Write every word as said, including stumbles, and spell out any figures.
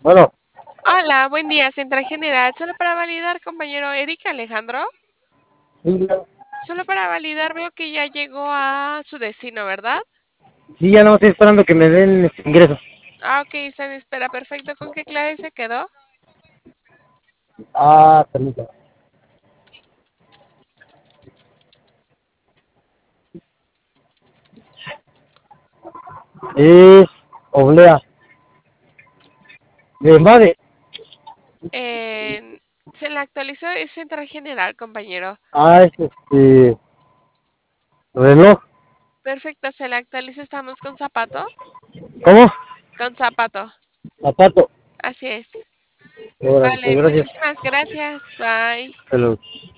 Bueno, Hola, buen día, Central General. Solo para validar, compañero Eric Alejandro. sí, ya, Solo para validar, veo que ya llegó a su destino, ¿verdad? sí, ya no estoy esperando que me den este ingreso. Ah, ok, está en espera. Perfecto. ¿Con qué clave se quedó? Ah, permítame. Es oblea. De madre. Eh, se le actualizó, es Central General, compañero. Ah, es este. Reloj. Perfecto, se le actualiza. Estamos con zapato. ¿Cómo? Con zapato. Zapato. Así es. Ahora, pues Vale, gracias. muchísimas gracias. Bye. Hasta luego.